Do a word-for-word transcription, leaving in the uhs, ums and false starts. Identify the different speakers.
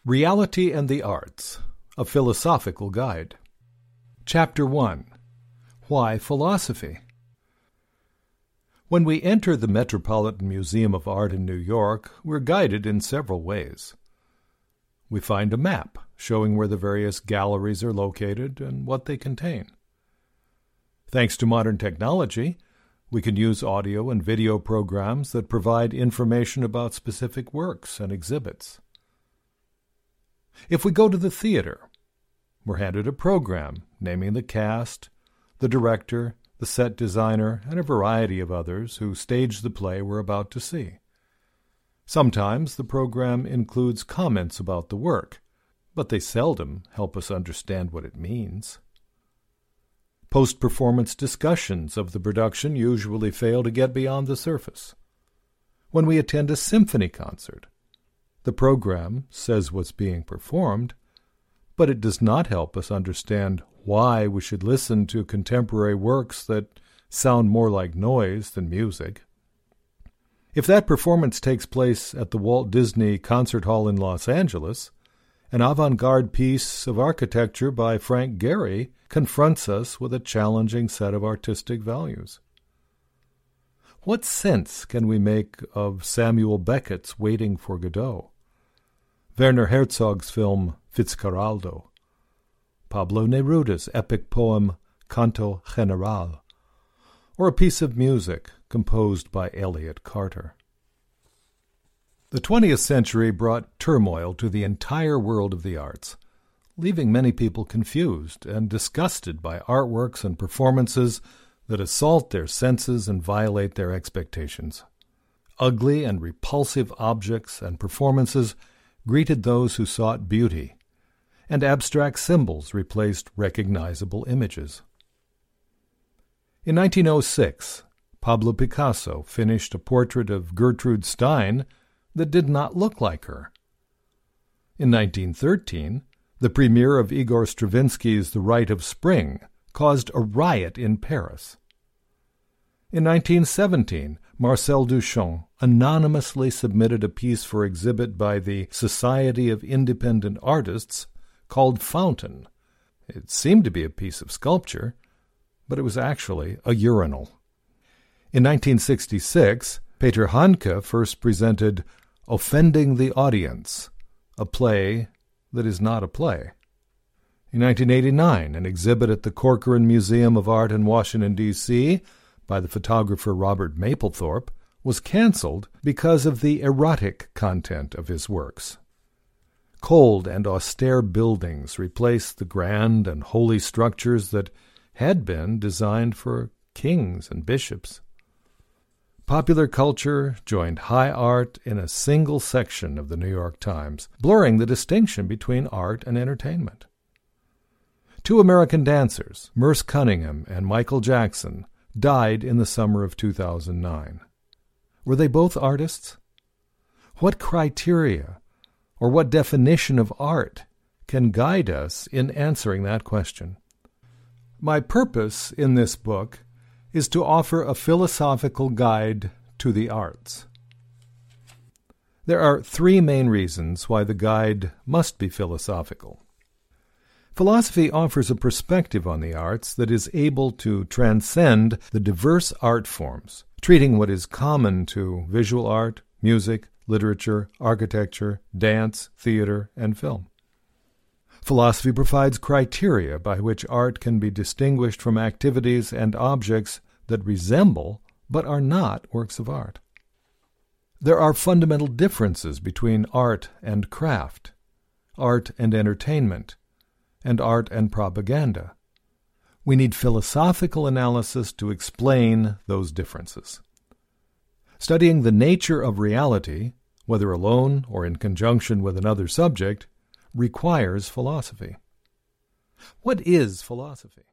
Speaker 1: Reality and the Arts, a Philosophical Guide. Chapter one. Why Philosophy? When we enter the Metropolitan Museum of Art in New York, we're guided in several ways. We find a map showing where the various galleries are located and what they contain. Thanks to modern technology, we can use audio and video programs that provide information about specific works and exhibits. If we go to the theater, we're handed a program naming the cast, the director, the set designer, and a variety of others who stage the play we're about to see. Sometimes the program includes comments about the work, but they seldom help us understand what it means. Post-performance discussions of the production usually fail to get beyond the surface. When we attend a symphony concert, the program says what's being performed, but it does not help us understand why we should listen to contemporary works that sound more like noise than music. If that performance takes place at the Walt Disney Concert Hall in Los Angeles, an avant-garde piece of architecture by Frank Gehry confronts us with a challenging set of artistic values. What sense can we make of Samuel Beckett's Waiting for Godot, Werner Herzog's film Fitzcarraldo, Pablo Neruda's epic poem Canto General, or a piece of music composed by Elliott Carter? The twentieth century brought turmoil to the entire world of the arts, leaving many people confused and disgusted by artworks and performances that assault their senses and violate their expectations. Ugly and repulsive objects and performances greeted those who sought beauty, and abstract symbols replaced recognizable images. In nineteen oh six, Pablo Picasso finished a portrait of Gertrude Stein that did not look like her. In nineteen thirteen, the premiere of Igor Stravinsky's The Rite of Spring caused a riot in Paris. In nineteen seventeen, Marcel Duchamp anonymously submitted a piece for exhibit by the Society of Independent Artists called Fountain. It seemed to be a piece of sculpture, but it was actually a urinal. In nineteen sixty-six, Peter Handke first presented Offending the Audience, a play that is not a play. In nineteen eighty-nine, an exhibit at the Corcoran Museum of Art in Washington, D C, by the photographer Robert Mapplethorpe, was canceled because of the erotic content of his works. Cold and austere buildings replaced the grand and holy structures that had been designed for kings and bishops. Popular culture joined high art in a single section of the New York Times, blurring the distinction between art and entertainment. Two American dancers, Merce Cunningham and Michael Jackson, died in the summer of two thousand nine. Were they both artists? What criteria or what definition of art can guide us in answering that question? My purpose in this book is to offer a philosophical guide to the arts. There are three main reasons why the guide must be philosophical. Philosophy offers a perspective on the arts that is able to transcend the diverse art forms, treating what is common to visual art, music, literature, architecture, dance, theater, and film. Philosophy provides criteria by which art can be distinguished from activities and objects that resemble but are not works of art. There are fundamental differences between art and craft, art and entertainment, and art and propaganda. We need philosophical analysis to explain those differences. Studying the nature of reality, whether alone or in conjunction with another subject, requires philosophy. What is philosophy?